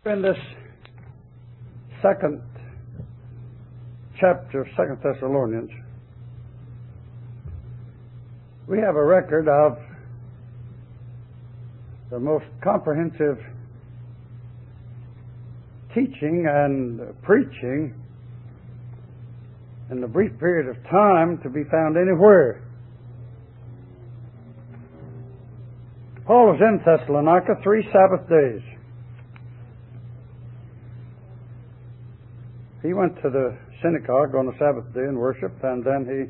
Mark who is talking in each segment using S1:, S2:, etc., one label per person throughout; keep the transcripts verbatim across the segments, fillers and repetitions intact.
S1: In this second chapter of Second Thessalonians, we have a record of the most comprehensive teaching and preaching in the brief period of time to be found anywhere. Paul was in Thessalonica three Sabbath days. He went to the synagogue on the Sabbath day and worshiped, and then he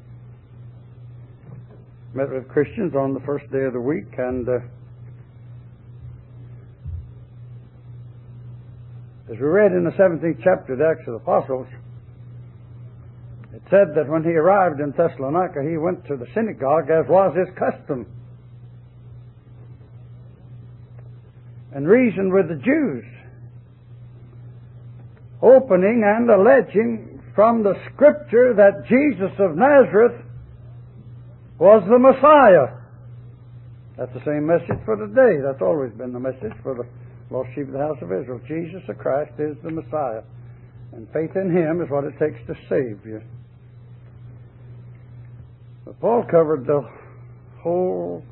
S1: met with Christians on the first day of the week, and uh, as we read in the seventeenth chapter of the Acts of the Apostles, it said that when he arrived in Thessalonica, he went to the synagogue as was his custom and reasoned with the Jews, opening and alleging from the Scripture that Jesus of Nazareth was the Messiah. That's the same message for today. That's always been the message for the lost sheep of the house of Israel. Jesus the Christ is the Messiah, and faith in Him is what it takes to save you. But Paul covered the whole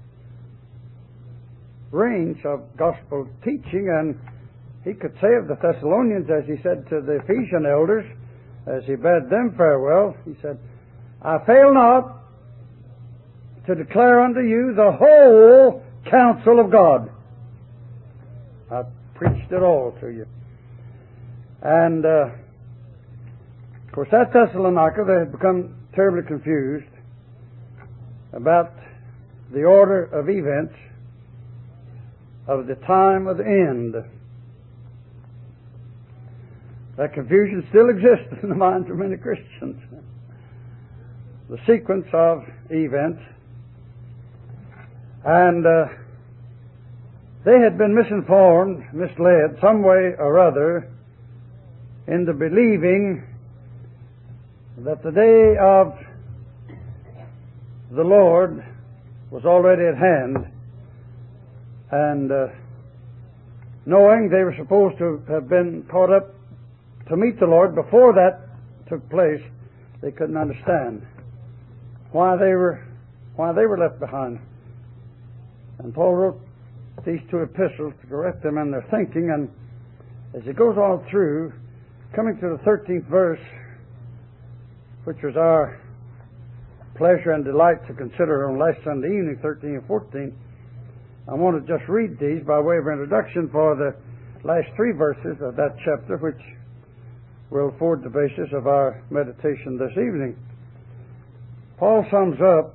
S1: range of gospel teaching, and he could say of the Thessalonians, as he said to the Ephesian elders, as he bade them farewell, he said, I fail not to declare unto you the whole counsel of God. I preached it all to you. And, uh, of course, at Thessalonica, they had become terribly confused about the order of events of the time of the end. That confusion still exists in the minds of many Christians. The sequence of events. And uh, they had been misinformed, misled, some way or other, into believing that the day of the Lord was already at hand, and uh, knowing they were supposed to have been caught up to meet the Lord before that took place, they couldn't understand why they were why they were left behind. And Paul wrote these two epistles to correct them in their thinking, and as he goes on through, coming to the thirteenth verse, which was our pleasure and delight to consider on last Sunday evening, thirteen and fourteen, I want to just read these by way of introduction for the last three verses of that chapter, which will afford the basis of our meditation this evening. Paul sums up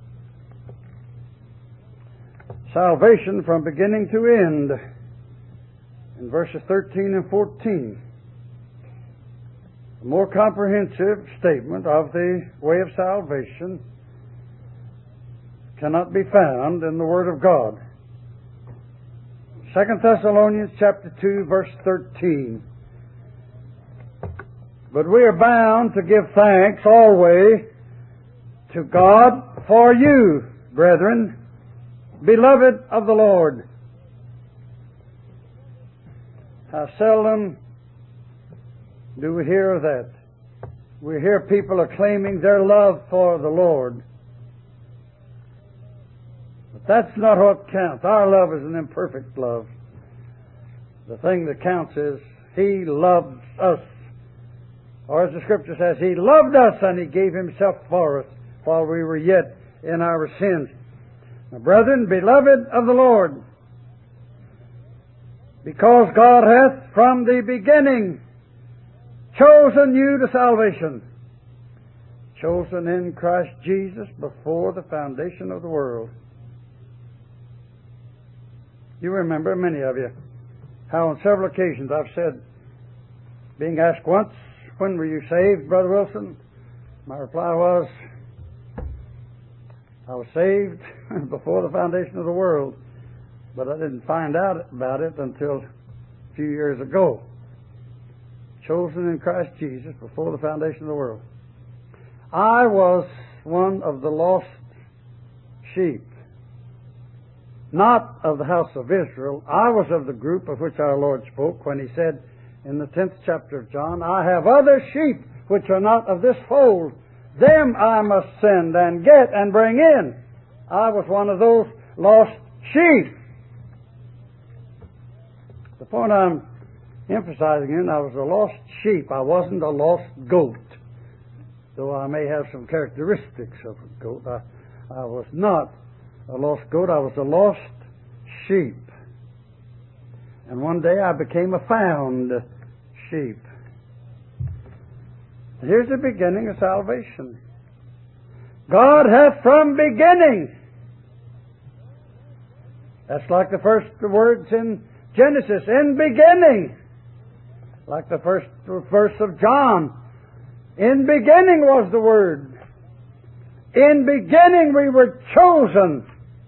S1: salvation from beginning to end in verses thirteen and fourteen. A more comprehensive statement of the way of salvation cannot be found in the Word of God. Second Thessalonians chapter two, verse thirteen. But we are bound to give thanks always to God for you, brethren, beloved of the Lord. How seldom do we hear of that? We hear people acclaiming their love for the Lord. But that's not what counts. Our love is an imperfect love. The thing that counts is He loves us. Or as the Scripture says, He loved us and He gave Himself for us while we were yet in our sins. Now, brethren, beloved of the Lord, because God hath from the beginning chosen you to salvation, chosen in Christ Jesus before the foundation of the world. You remember, many of you, how on several occasions I've said, being asked once, when were you saved, Brother Wilson? My reply was, I was saved before the foundation of the world, but I didn't find out about it until a few years ago. Chosen in Christ Jesus before the foundation of the world. I was one of the lost sheep. not of the house of Israel. I was of the group of which our Lord spoke when He said in the tenth chapter of John, I have other sheep which are not of this fold. Them I must send and get and bring in. I was one of those lost sheep. The point I'm emphasizing in, I was a lost sheep. I wasn't a lost goat. Though I may have some characteristics of a goat, I, I was not a lost goat. I was a lost sheep. And one day I became a found sheep. Here's the beginning of salvation. God hath from beginning. That's like the first words in Genesis, in beginning. Like the first verse of John. In beginning was the Word. In beginning we were chosen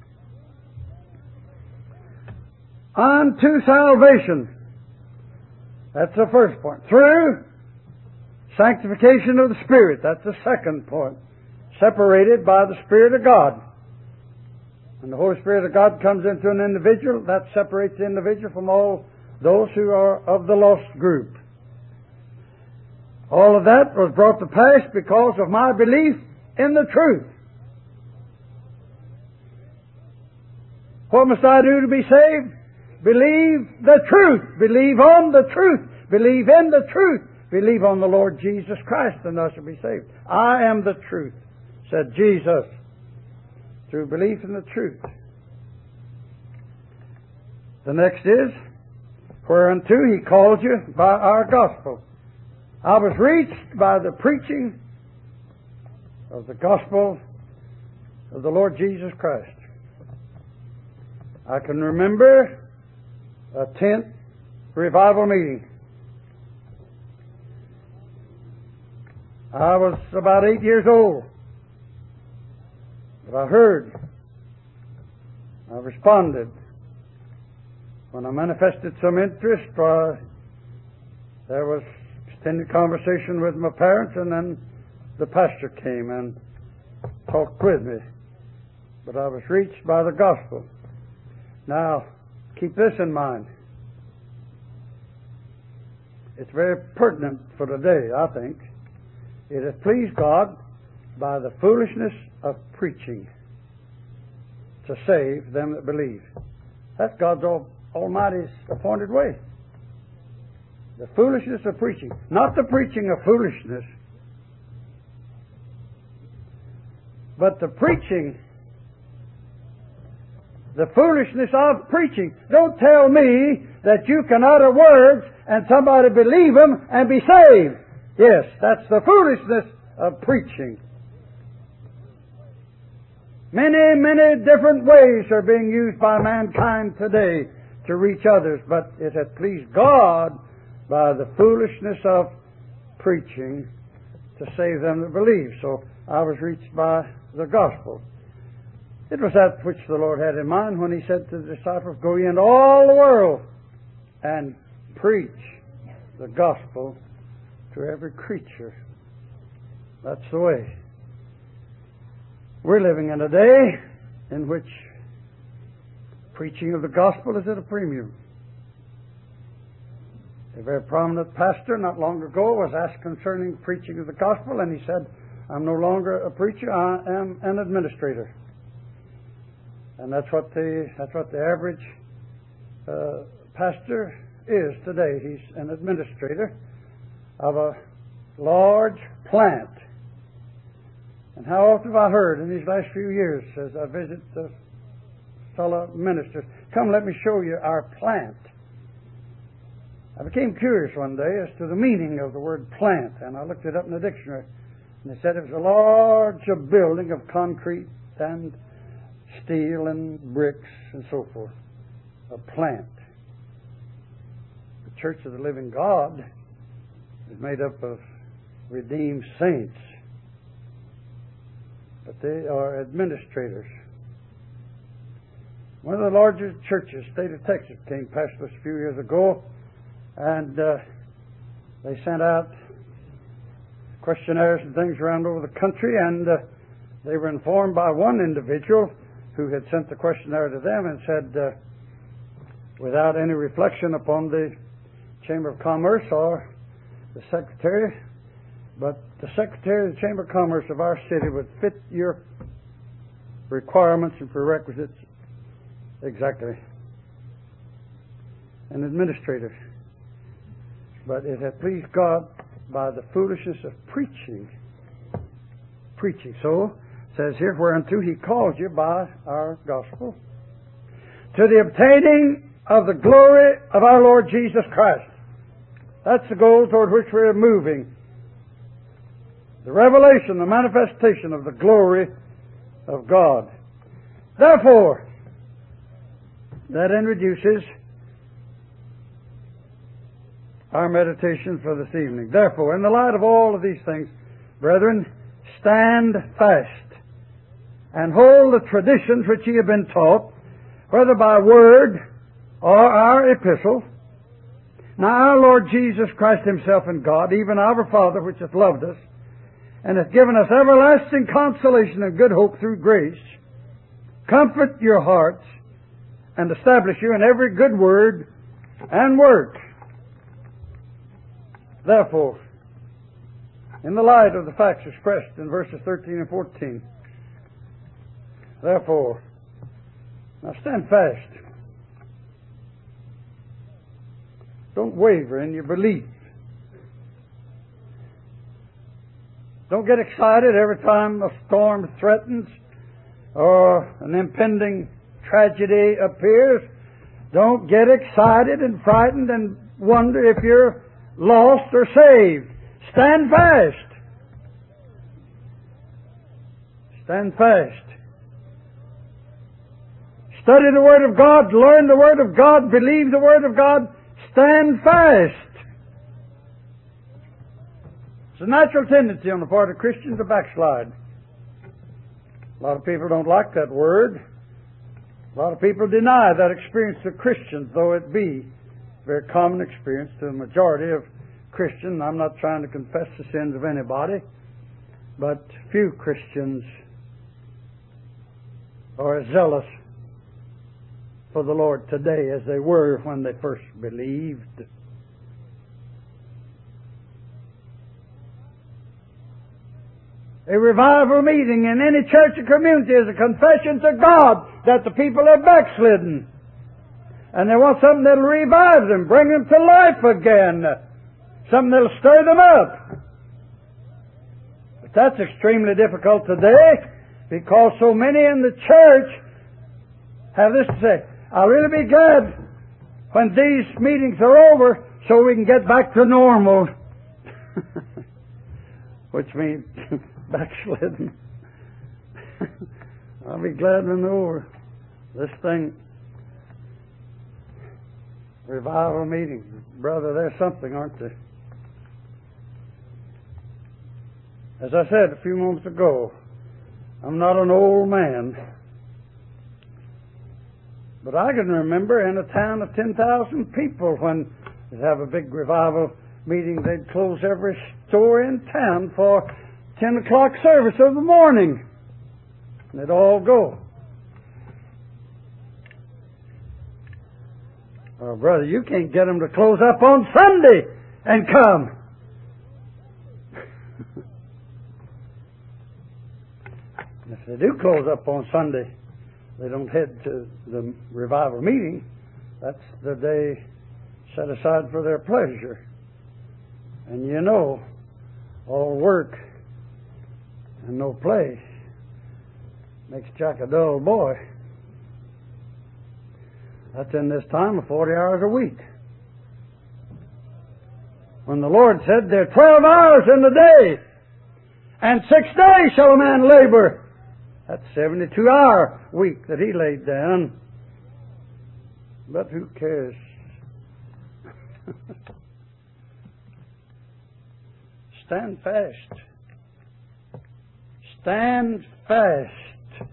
S1: unto salvation. That's the first point. Through sanctification of the Spirit. That's the second point. Separated by the Spirit of God. When the Holy Spirit of God comes into an individual, that separates the individual from all those who are of the lost group. All of that was brought to pass because of my belief in the truth. What must I do to be saved? Believe the truth. Believe on the truth. Believe in the truth. Believe on the Lord Jesus Christ, and thou shalt be saved. I am the truth, said Jesus, through belief in the truth. The next is, whereunto He called you by our gospel. I was reached by the preaching of the gospel of the Lord Jesus Christ. I can remember a tent revival meeting. I was about eight years old. But I heard. I responded. When I manifested some interest, uh, there was extended conversation with my parents, and then the pastor came and talked with me. But I was reached by the gospel. Now, keep this in mind. It's very pertinent for today, I think. It has pleased God by the foolishness of preaching to save them that believe. That's God's all, Almighty's appointed way. The foolishness of preaching. Not the preaching of foolishness, but the preaching, the foolishness of preaching. Don't tell me that you can utter words and somebody believe them and be saved. Yes, that's the foolishness of preaching. Many, many different ways are being used by mankind today to reach others, but it hath pleased God by the foolishness of preaching to save them that believe. So I was reached by the gospel. It was that which the Lord had in mind when He said to the disciples, go ye into all the world and preach the gospel to every creature. That's the way. We're living in a day in which preaching of the gospel is at a premium. A very prominent pastor not long ago was asked concerning preaching of the gospel, and he said, I'm no longer a preacher, I am an administrator. And that's what the that's what the average uh, pastor is today. He's an administrator of a large plant. And how often have I heard in these last few years as I visit the fellow ministers, come let me show you our plant. I became curious one day as to the meaning of the word plant, and I looked it up in the dictionary. And they said it was a large building of concrete and steel and bricks and so forth. A plant. The Church of the Living God is made up of redeemed saints, but they are administrators. One of the largest churches, state of Texas, came past us a few years ago, and uh, they sent out questionnaires and things around over the country, and uh, they were informed by one individual who had sent the questionnaire to them and said, uh, without any reflection upon the Chamber of Commerce or the Secretary, but the Secretary of the Chamber of Commerce of our city would fit your requirements and prerequisites exactly. An administrator. But it had pleased God by the foolishness of preaching. Preaching. So, it says here, whereunto He called you by our gospel, to the obtaining of the glory of our Lord Jesus Christ. That's the goal toward which we're moving. The revelation, the manifestation of the glory of God. Therefore, that introduces our meditation for this evening. Therefore, in the light of all of these things, brethren, stand fast and hold the traditions which ye have been taught, whether by word or our epistle. Now our Lord Jesus Christ Himself and God, even our Father which hath loved us, and hath given us everlasting consolation and good hope through grace, comfort your hearts and establish you in every good word and work. Therefore, in the light of the facts expressed in verses thirteen and fourteen, therefore, now stand fast. Don't waver in your belief. Don't get excited every time a storm threatens or an impending tragedy appears. Don't get excited and frightened and wonder if you're lost or saved. Stand fast. Stand fast. Study the Word of God, learn the Word of God, believe the Word of God, stand fast. It's a natural tendency on the part of Christians to backslide. A lot of people don't like that word. A lot of people deny that experience to Christians, though it be a very common experience to the majority of Christians. I'm not trying to confess the sins of anybody, but few Christians are as zealous for the Lord today as they were when they first believed. A revival meeting in any church or community is a confession to God that the people are backslidden. And they want something that'll revive them, bring them to life again. Something that'll stir them up. But that's extremely difficult today because so many in the church have this to say, I'll really be glad when these meetings are over so we can get back to normal. Which means backslidden. I'll be glad when they're over. This thing, revival meetings, brother, there's something, aren't there? As I said a few moments ago, I'm not an old man, but I can remember in a town of ten thousand people when they'd have a big revival meeting, they'd close every store in town for ten o'clock service of the morning. And they'd all go. Oh, brother, you can't get them to close up on Sunday and come. If they do close up on Sunday, they don't head to the revival meeting. That's the day set aside for their pleasure. And you know, all work and no play makes Jack a dull boy. That's in this time of forty hours a week. When the Lord said there are twelve hours in the day, and six days shall a man labor. That's seventy-two hour week that He laid down. But who cares? Stand fast. Stand fast.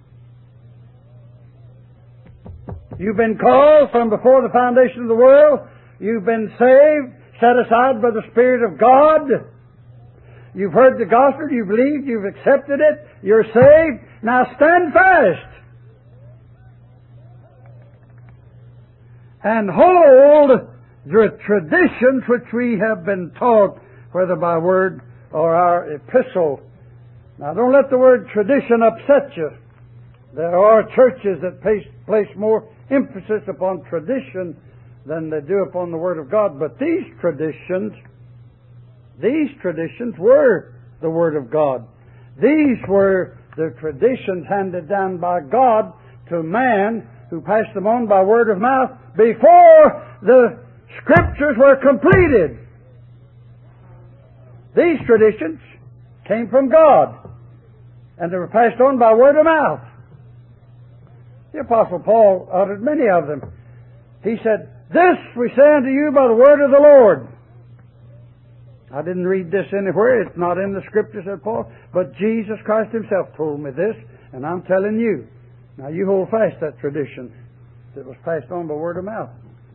S1: You've been called from before the foundation of the world. You've been saved, set aside by the Spirit of God. You've heard the gospel, you've believed, you've accepted it, you're saved. Now stand fast. and hold the traditions which we have been taught, whether by word or our epistle. Now, don't let the word tradition upset you. There are churches that place, place more emphasis upon tradition than they do upon the Word of God. But these traditions, these traditions were the Word of God. These were the traditions handed down by God to man, who passed them on by word of mouth before the Scriptures were completed. These traditions came from God, and they were passed on by word of mouth. The Apostle Paul uttered many of them. He said, "This we say unto you by the word of the Lord." I didn't read this anywhere. It's not in the Scripture, said Paul. But Jesus Christ Himself told me this, and I'm telling you. Now you hold fast that tradition that was passed on by word of mouth.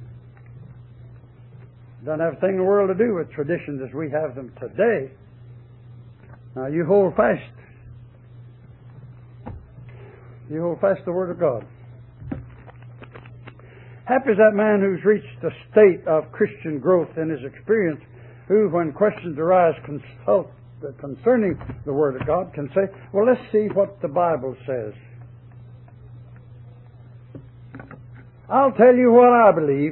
S1: Doesn't have a thing in the world to do with traditions as we have them today. Now you hold fast. You hold fast the Word of God. Happy is that man who's reached a state of Christian growth in his experience, who, when questions arise consult, uh, concerning the Word of God, can say, well, let's see what the Bible says. I'll tell you what I believe.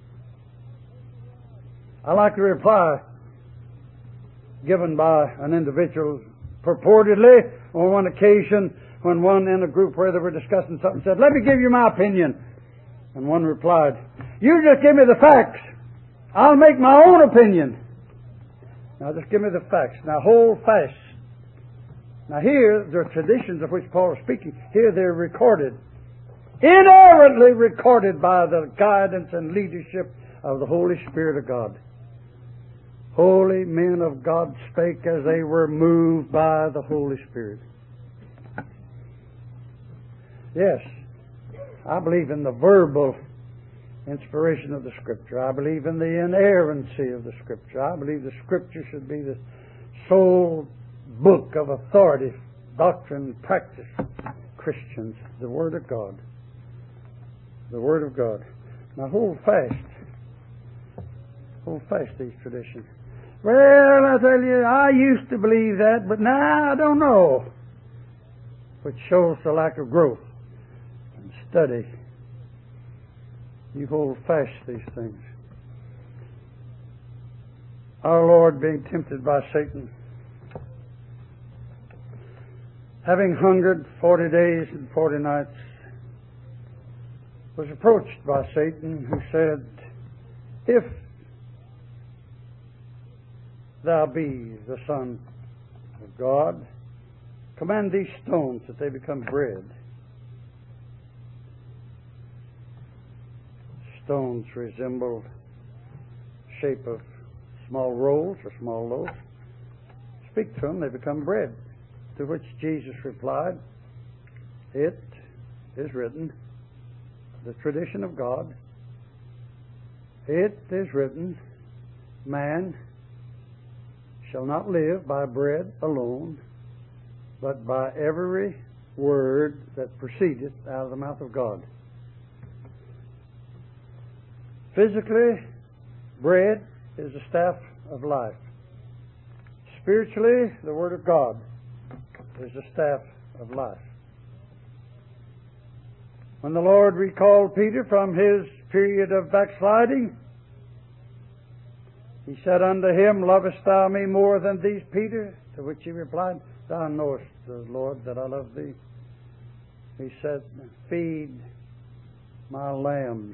S1: I like the reply given by an individual purportedly on one occasion when one in a group where they were discussing something said, "Let me give you my opinion." And one replied, "You just give me the facts. I'll make my own opinion." Now just give me the facts. Now hold fast. Now here, the traditions of which Paul is speaking, here they're recorded. Inerrantly recorded by the guidance and leadership of the Holy Spirit of God. Holy men of God spake as they were moved by the Holy Spirit. Yes, I believe in the verbal inspiration of the Scripture. I believe in the inerrancy of the Scripture. I believe the Scripture should be the sole book of authority, doctrine, and practice. Christians, the Word of God. The Word of God. Now hold fast. Hold fast these traditions. Well, I tell you, I used to believe that, but now I don't know. Which shows the lack of growth and study. You hold fast these things. Our Lord, being tempted by Satan, having hungered forty days and forty nights, was approached by Satan, who said, "If thou be the Son of God, command these stones that they become bread." Stones resemble shape of small rolls or small loaves. Speak to them, they become bread. To which Jesus replied, "It is written," the tradition of God, "It is written, man shall not live by bread alone, but by every word that proceedeth out of the mouth of God." Physically, bread is the staff of life. Spiritually, the Word of God is the staff of life. When the Lord recalled Peter from his period of backsliding, He said unto him, "Lovest thou me more than these, Peter?" To which he replied, "Thou knowest, Lord, that I love thee." He said, "Feed my lambs."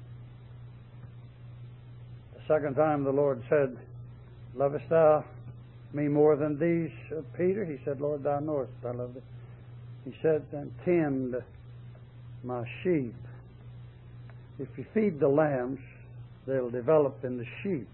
S1: The second time the Lord said, "Lovest thou me more than these, Peter?" He said, "Lord, thou knowest I love thee." He said, "Then tend my sheep." If you feed the lambs, they'll develop in the sheep.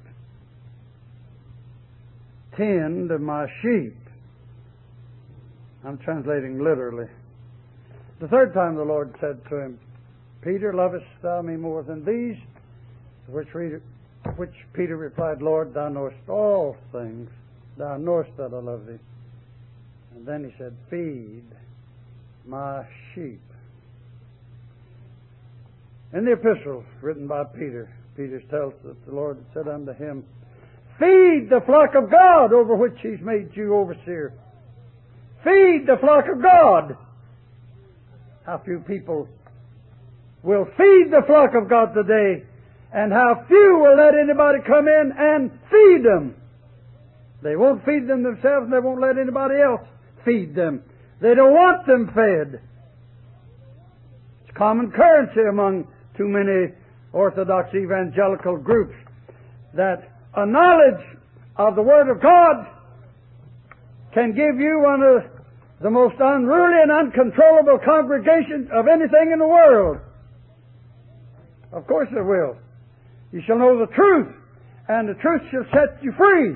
S1: Tend my sheep. I'm translating literally. The third time the Lord said to him, "Peter, lovest thou me more than these?" To which, which Peter replied, "Lord, thou knowest all things. Thou knowest that I love thee." And then he said, "Feed my sheep." In the epistle written by Peter, Peter tells that the Lord said unto him, feed the flock of God over which He's made you overseer. Feed the flock of God. How few people will feed the flock of God today, and how few will let anybody come in and feed them. They won't feed them themselves, and they won't let anybody else feed them. They don't want them fed. It's common currency among too many Orthodox evangelical groups that a knowledge of the Word of God can give you one of the most unruly and uncontrollable congregations of anything in the world. Of course it will. You shall know the truth, and the truth shall set you free.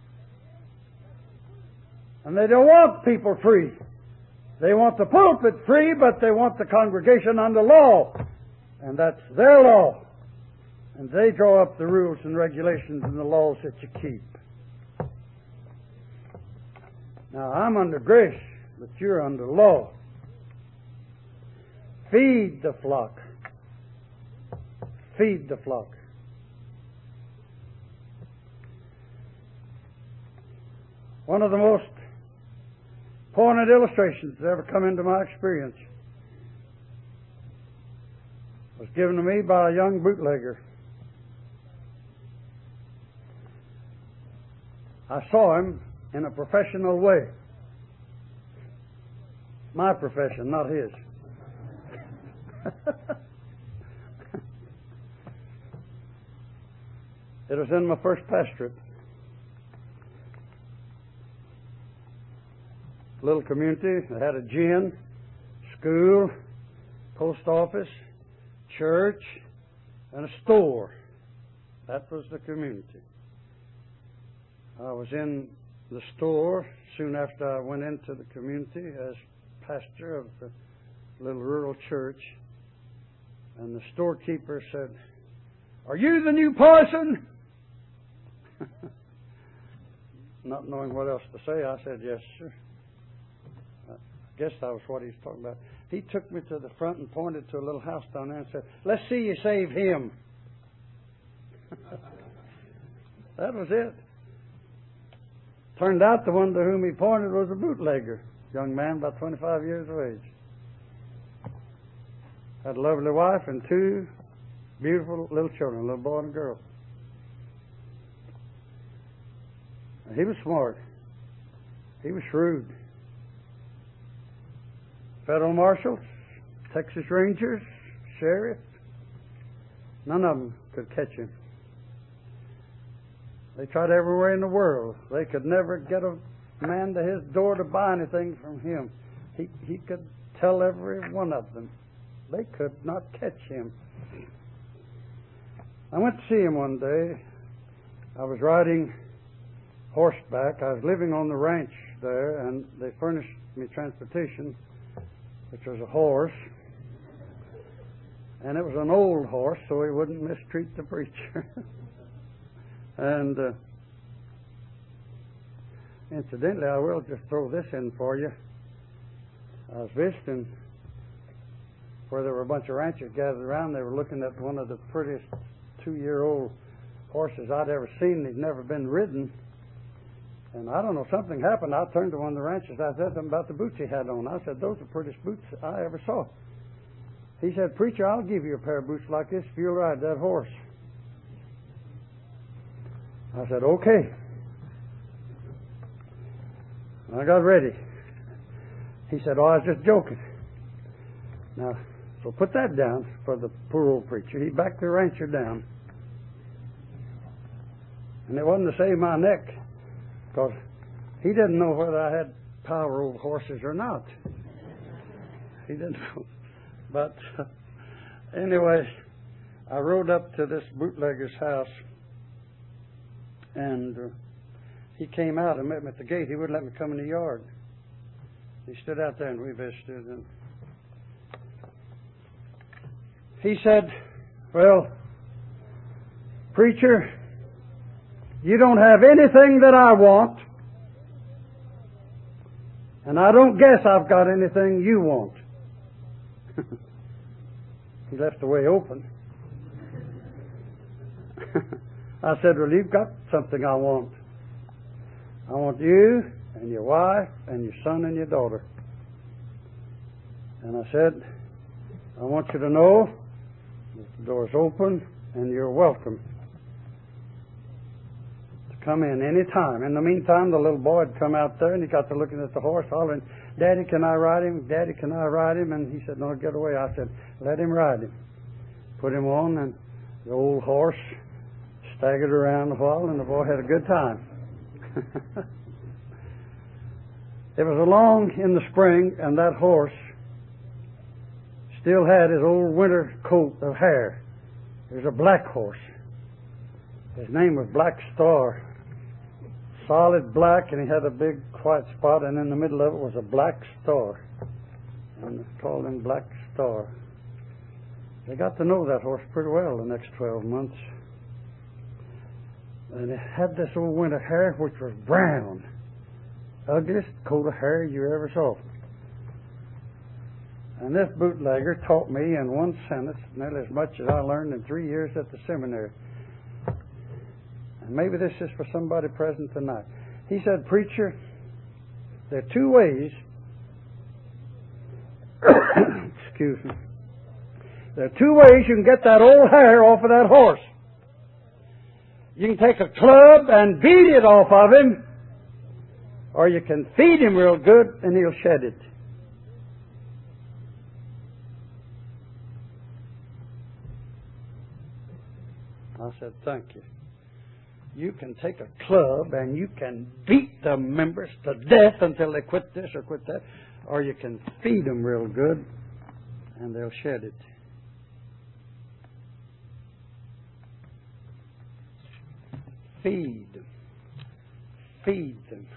S1: And they don't want people free. They want the pulpit free, but they want the congregation under law. And that's their law. And they draw up the rules and regulations and the laws that you keep. Now, I'm under grace, but you're under law. Feed the flock. Feed the flock. One of the most poignant illustrations that ever come into my experience was given to me by a young bootlegger. I saw him in a professional way. My profession, not his. It was in my first pastorate. Little community that had a gym, school, post office, church, and a store. That was the community. I was in the store soon after I went into the community as pastor of the little rural church, and the storekeeper said, "Are you the new parson?" Not knowing what else to say, I said, "Yes, sir." I guess that was what he was talking about. He took me to the front and pointed to a little house down there and said, "Let's see you save him." That was it. Turned out the one to whom he pointed was a bootlegger, young man about twenty-five years of age. Had a lovely wife and two beautiful little children, a little boy and a girl. He was smart. He was shrewd. Federal marshals, Texas Rangers, sheriff, none of them could catch him. They tried everywhere in the world. They could never get a man to his door to buy anything from him. He, he could tell every one of them. They could not catch him. I went to see him one day. I was riding horseback. I was living on the ranch there, and they furnished me transportation, which was a horse. And it was an old horse, so he wouldn't mistreat the preacher. And uh, incidentally, I will just throw this in for you. I was visiting where there were a bunch of ranchers gathered around. They were looking at one of the prettiest two-year-old horses I'd ever seen. He'd never been ridden. And I don't know, something happened. I turned to one of the ranchers. I said to him about the boots he had on. I said, "Those are the prettiest boots I ever saw." He said, "Preacher, I'll give you a pair of boots like this if you'll ride that horse." I said, "Okay." I got ready. He said, "Oh, I was just joking." Now, so put that down for the poor old preacher. He backed the rancher down. And it wasn't to save my neck, because he didn't know whether I had power over horses or not. He didn't know. But uh, anyway, I rode up to this bootlegger's house, and uh, he came out and met me at the gate. He wouldn't let me come in the yard. He stood out there and we visited. And he said, "Well, preacher, you don't have anything that I want, and I don't guess I've got anything you want." He left the way open. I said, well, you've got something I want. I want you and your wife and your son and your daughter. And I said, I want you to know that the door's open and you're welcome to come in any time. In the meantime, the little boy had come out there and he got to looking at the horse, hollering, Daddy, can I ride him? Daddy, can I ride him? And he said, no, get away. I said, let him ride him. Put him on, and the old horse staggered around a while, and the boy had a good time. It was along in the spring, and that horse still had his old winter coat of hair. It was a black horse. His name was Black Star. Solid black, and he had a big white spot, and in the middle of it was a black star. And they called him Black Star. They got to know that horse pretty well the next twelve months. And it had this old winter hair which was brown. Ugliest coat of hair you ever saw. And this bootlegger taught me in one sentence nearly as much as I learned in three years at the seminary. And maybe this is for somebody present tonight. He said, preacher, there are two ways excuse me. There are two ways you can get that old hair off of that horse. You can take a club and beat it off of him, or you can feed him real good and he'll shed it. I said, thank you. You can take a club and you can beat the members to death until they quit this or quit that, or you can feed them real good and they'll shed it. Feed them. Feed them.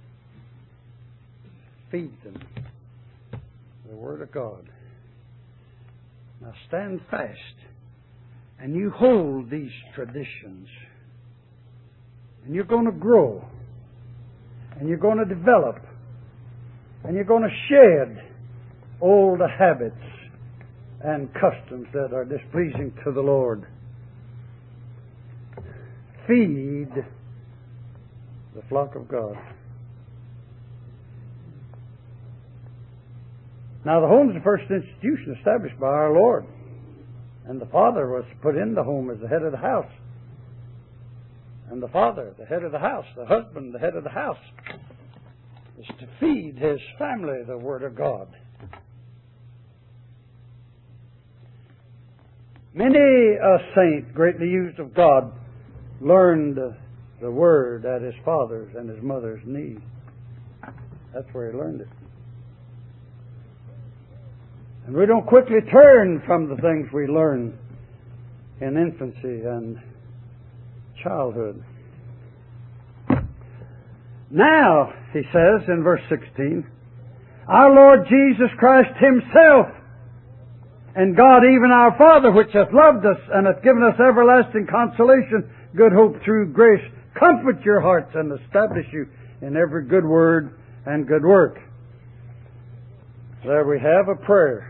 S1: Feed them. The Word of God. Now stand fast and you hold these traditions. And you're going to grow. And you're going to develop. And you're going to shed old habits and customs that are displeasing to the Lord. Feed the flock of God. Now, the home is the first institution established by our Lord. And the father was put in the home as the head of the house. And the father, the head of the house, the husband, the head of the house, is to feed his family the Word of God. Many a saint greatly used of God learned the Word at his father's and his mother's knee. That's where he learned it. And we don't quickly turn from the things we learn in infancy and childhood. Now, he says in verse sixteen, our Lord Jesus Christ Himself and God, even our Father, which hath loved us and hath given us everlasting consolation, good hope through grace, comfort your hearts and establish you in every good word and good work. There we have a prayer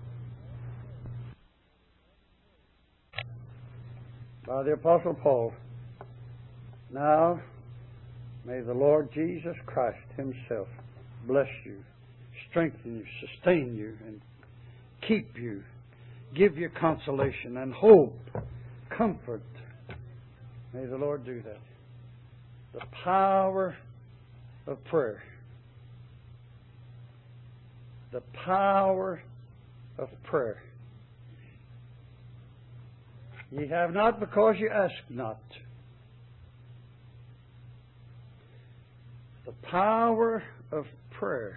S1: by the Apostle Paul. Now, may the Lord Jesus Christ Himself bless you, strengthen you, sustain you, and keep you, give you consolation and hope, comfort. May the Lord do that. The power of prayer. The power of prayer. Ye have not because you ask not. The power of prayer.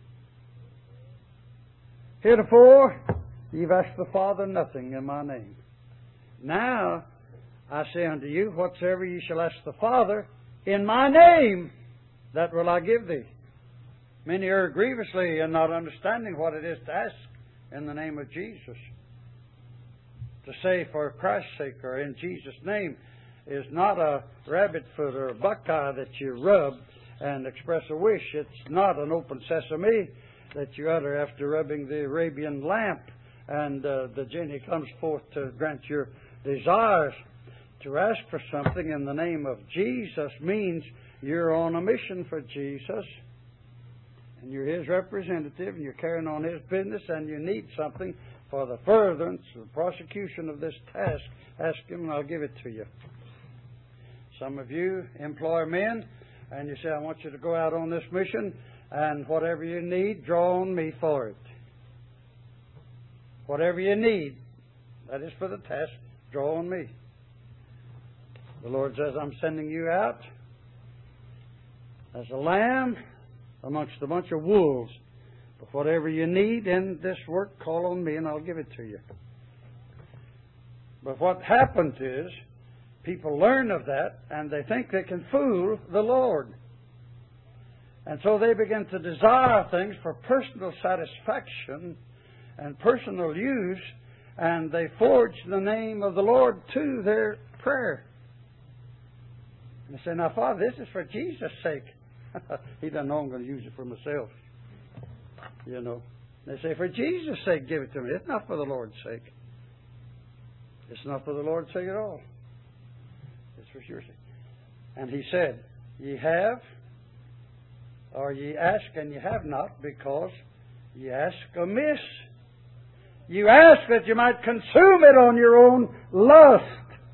S1: Heretofore, you've asked the Father nothing in my name. Now, I say unto you, whatsoever ye shall ask the Father in my name, that will I give thee. Many are grievously and not understanding what it is to ask in the name of Jesus. To say for Christ's sake or in Jesus' name is not a rabbit foot or a buckeye that you rub and express a wish. It's not an open sesame that you utter after rubbing the Arabian lamp and uh, the genie comes forth to grant your desires. To ask for something in the name of Jesus means you're on a mission for Jesus, and you're His representative, and you're carrying on His business, and you need something for the furtherance, the prosecution of this task. Ask Him, and I'll give it to you. Some of you employ men, and you say, I want you to go out on this mission, and whatever you need, draw on me for it. Whatever you need, that is for the task, draw on me. The Lord says, I'm sending you out as a lamb amongst a bunch of wolves. But whatever you need in this work, call on me and I'll give it to you. But what happens is, people learn of that and they think they can fool the Lord. And so they begin to desire things for personal satisfaction and personal use, and they forge the name of the Lord to their prayer. And they say, now, Father, this is for Jesus' sake. He doesn't know I'm going to use it for myself. You know. They say, for Jesus' sake, give it to me. It's not for the Lord's sake. It's not for the Lord's sake at all. It's for your sake. And He said, ye have, or ye ask and ye have not, because ye ask amiss. You ask that you might consume it on your own lust.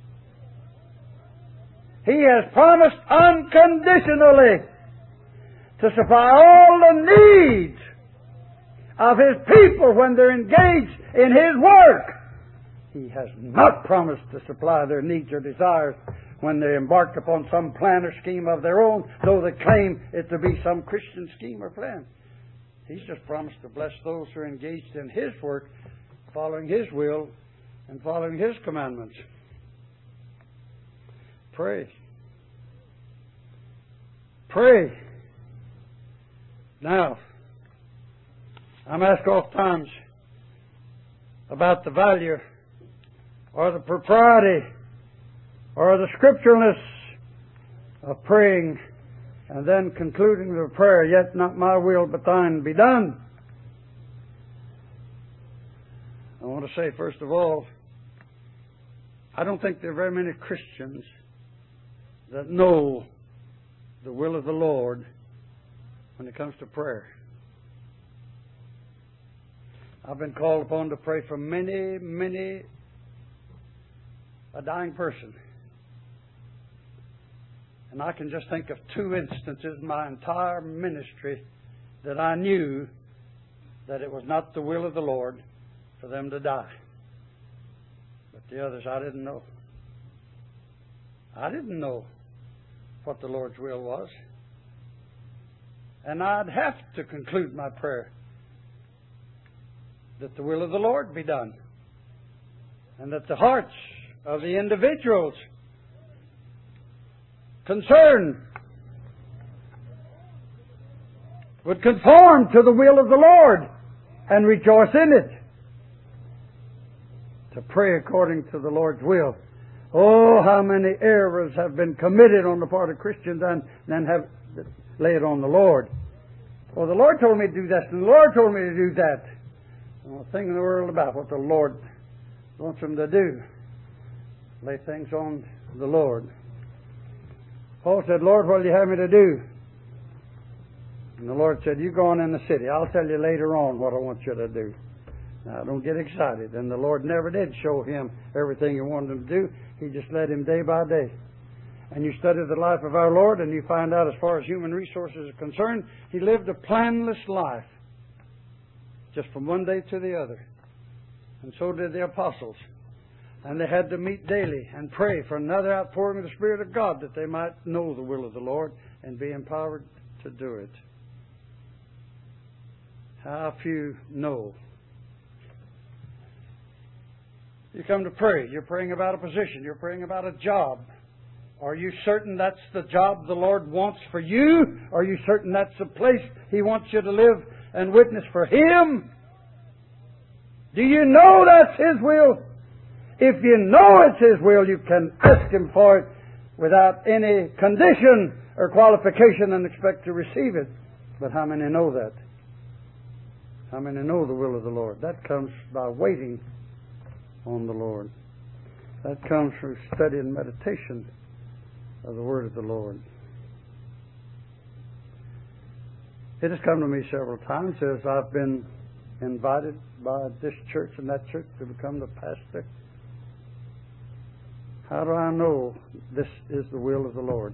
S1: He has promised unconditionally to supply all the needs of His people when they're engaged in His work. He has not promised to supply their needs or desires when they embark upon some plan or scheme of their own, though they claim it to be some Christian scheme or plan. He's just promised to bless those who are engaged in His work, following His will and following His commandments. Pray. Pray. Now, I'm asked oft times about the value or the propriety or the scripturalness of praying and then concluding the prayer, yet not my will but thine be done. I want to say, first of all, I don't think there are very many Christians that know the will of the Lord when it comes to prayer. I've been called upon to pray for many, many a dying person. And I can just think of two instances in my entire ministry that I knew that it was not the will of the Lord for them to die. But the others I didn't know. I didn't know what the Lord's will was. And I'd have to conclude my prayer that the will of the Lord be done, and that the hearts of the individuals concerned would conform to the will of the Lord and rejoice in it. To pray according to the Lord's will. Oh, how many errors have been committed on the part of Christians and then have laid on the Lord. Well, the Lord told me to do this, and the Lord told me to do that. Well, thing in the world about what the Lord wants them to do. Lay things on the Lord. Paul said, Lord, what do you have me to do? And the Lord said, you go on in the city. I'll tell you later on what I want you to do. Now, don't get excited. And the Lord never did show him everything He wanted him to do. He just led him day by day. And you study the life of our Lord, and you find out, as far as human resources are concerned, He lived a planless life, just from one day to the other. And so did the apostles. And they had to meet daily and pray for another outpouring of the Spirit of God, that they might know the will of the Lord and be empowered to do it. How few know. You come to pray. You're praying about a position. You're praying about a job. Are you certain that's the job the Lord wants for you? Are you certain that's the place He wants you to live and witness for Him? Do you know that's His will? If you know it's His will, you can ask Him for it without any condition or qualification and expect to receive it. But how many know that? How many know the will of the Lord? That comes by waiting on the Lord. That comes through study and meditation of the Word of the Lord. It has come to me several times as I've been invited by this church and that church to become the pastor. How do I know this is the will of the Lord?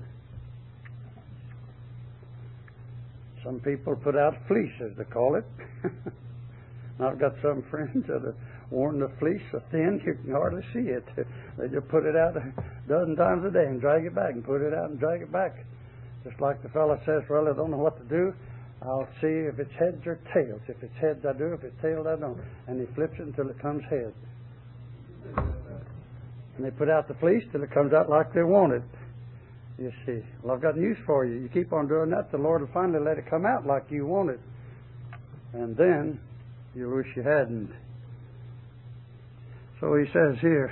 S1: Some people put out fleece, as they call it. I've got some friends that have worn the fleece so thin you can hardly see it. They just put it out a dozen times a day and drag it back and put it out and drag it back. Just like the fellow says, well, I don't know what to do. I'll see if it's heads or tails. If it's heads, I do. If it's tails, I don't. And he flips it until it comes heads. And they put out the fleece till it comes out like they want it. You see. Well, I've got news for you. You keep on doing that, the Lord will finally let it come out like you want it. And then you'll wish you hadn't. So he says here,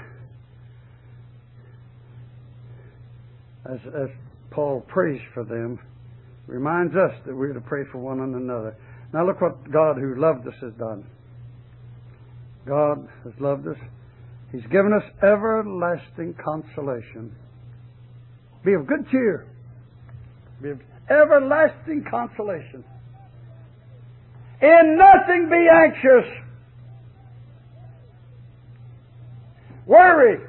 S1: as, as Paul prays for them, reminds us that we're to pray for one another. Now look what God who loved us has done. God has loved us. He's given us everlasting consolation. Be of good cheer. Be of everlasting consolation. In nothing be anxious. Worry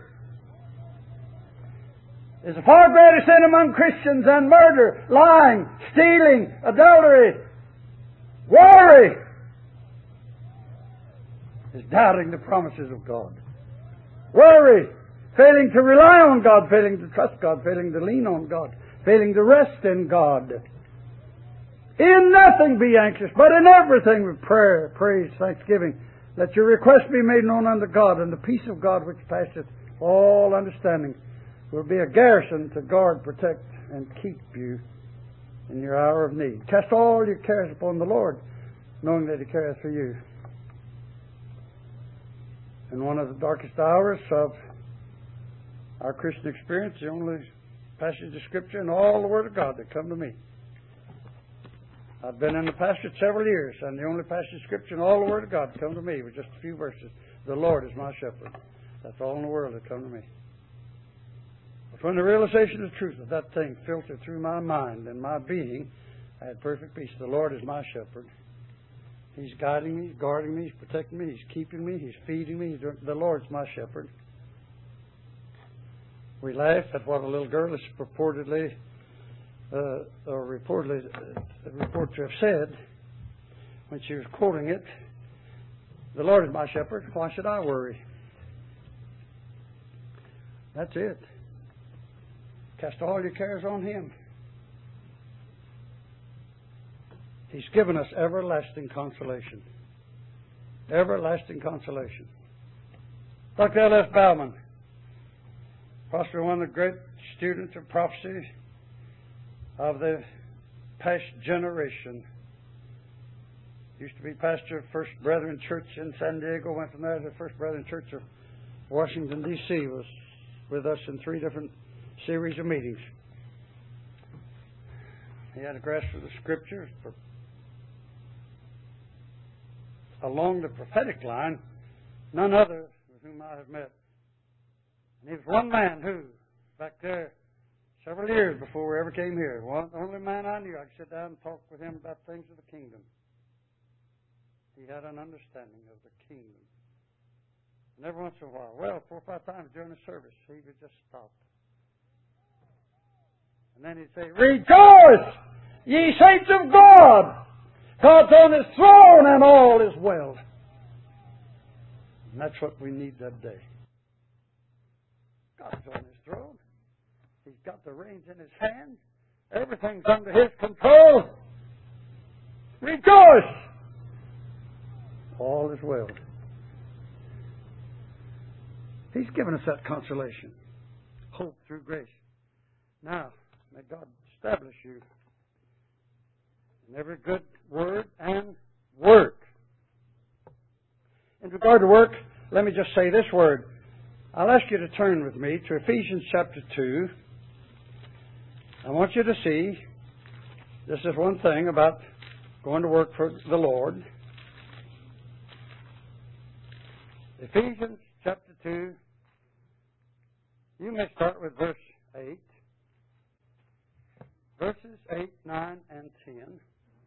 S1: is a far greater sin among Christians than murder, lying, stealing, adultery. Worry is doubting the promises of God. Worry, failing to rely on God, failing to trust God, failing to lean on God, failing to rest in God. In nothing be anxious, but in everything with prayer, praise, thanksgiving. Let your requests be made known unto God, and the peace of God which passeth all understanding will be a garrison to guard, protect, and keep you in your hour of need. Cast all your cares upon the Lord, knowing that He careth for you. In one of the darkest hours of our Christian experience, the only passage of Scripture in all the Word of God that come to me. I've been in the pastorate several years, and the only passage of Scripture in all the Word of God that come to me was just a few verses. The Lord is my shepherd. That's all in the world that come to me. But when the realization of the truth of that thing filtered through my mind and my being, I had perfect peace. The Lord is my shepherd. He's guiding me, He's guarding me, He's protecting me, He's keeping me, He's feeding me. He's doing, the Lord's my shepherd. We laugh at what a little girl is purportedly, uh, or reportedly, uh, reported to have said when she was quoting it. The Lord is my shepherd. Why should I worry? That's it. Cast all your cares on Him. He's given us everlasting consolation. Everlasting consolation. Doctor L S Bauman, possibly one of the great students of prophecy of the past generation. Used to be pastor of First Brethren Church in San Diego. Went from there to the First Brethren Church of Washington, D C Was with us in three different series of meetings. He had a grasp of the Scriptures for along the prophetic line, none other with whom I have met. And he was one man who, back there, several years before we ever came here, one the only man I knew I could sit down and talk with him about things of the kingdom. He had an understanding of the kingdom. And every once in a while, well, four or five times during the service, he would just stop. And then he'd say, "Rejoice, ye saints of God! God's on His throne and all is well." And that's what we need that day. God's on His throne. He's got the reins in His hand. Everything's under His control. Rejoice! All is well. He's given us that consolation. Hope through grace. Now, may God establish you in every good word and work. In regard to work, let me just say this word. I'll ask you to turn with me to Ephesians chapter two. I want you to see this is one thing about going to work for the Lord. Ephesians chapter two. You may start with verse eight. Verses eight, nine, and ten.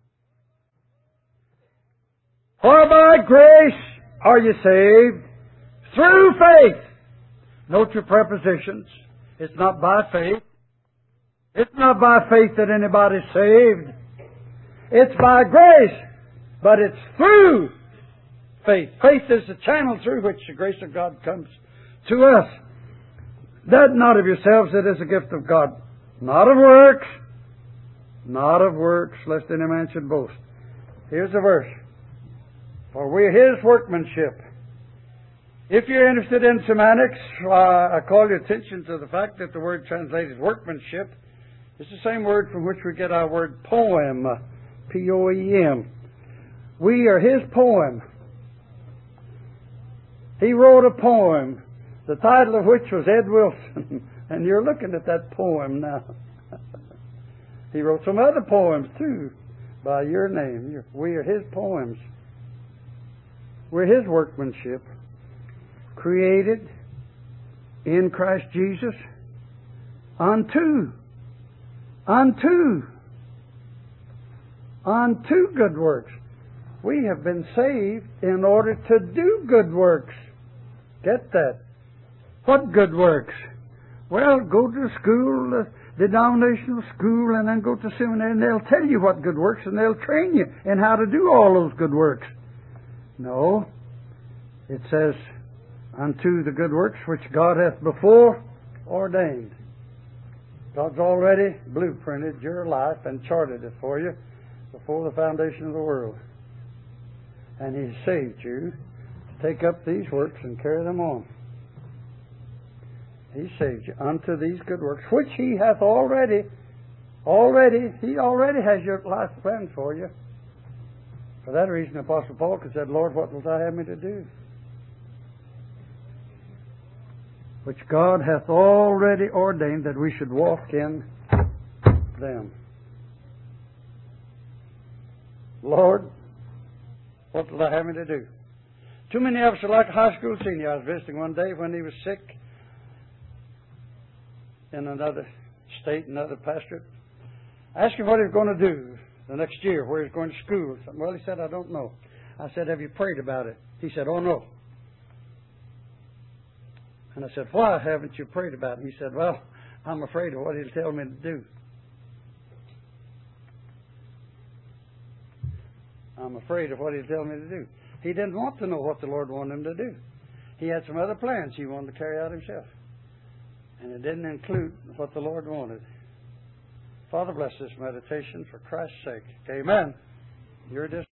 S1: For by grace are you saved through faith. Note your prepositions. It's not by faith. It's not by faith that anybody's saved. It's by grace, but it's through faith. Faith is the channel through which the grace of God comes to us. That not of yourselves, it is a gift of God. Not of works. Not of works, lest any man should boast. Here's the verse. For we are His workmanship. If you're interested in semantics, uh, I call your attention to the fact that the word translated workmanship is the same word from which we get our word poem, P O E M. We are His poem. He wrote a poem, the title of which was Ed Wilson, and you're looking at that poem now. He wrote some other poems too by your name. We are His poems. We're His workmanship, created in Christ Jesus unto, unto, unto good works. We have been saved in order to do good works. Get that? What good works? Well, go to school, uh, denominational school, and then go to seminary, and they'll tell you what good works, and they'll train you in how to do all those good works. No. It says, unto the good works which God hath before ordained. God's already blueprinted your life and charted it for you before the foundation of the world. And He saved you to take up these works and carry them on. He saved you unto these good works, which He hath already, already, He already has your life planned for you. For that reason, Apostle Paul could said, Lord, what wilt Thou have me to do? Which God hath already ordained that we should walk in them. Lord, what wilt Thou have me to do? Too many of us are like a high school senior. I was visiting one day when he was sick in another state, another pastorate. I asked him what he was going to do the next year, where he was going to school or something. Well, he said, I don't know. I said, have you prayed about it? He said, oh, no. And I said, why haven't you prayed about it? He said, well, I'm afraid of what He'll tell me to do. I'm afraid of what He'll tell me to do. He didn't want to know what the Lord wanted him to do. He had some other plans He wanted to carry out Himself. And it didn't include what the Lord wanted. Father, bless this meditation for Christ's sake. Amen. You're dis-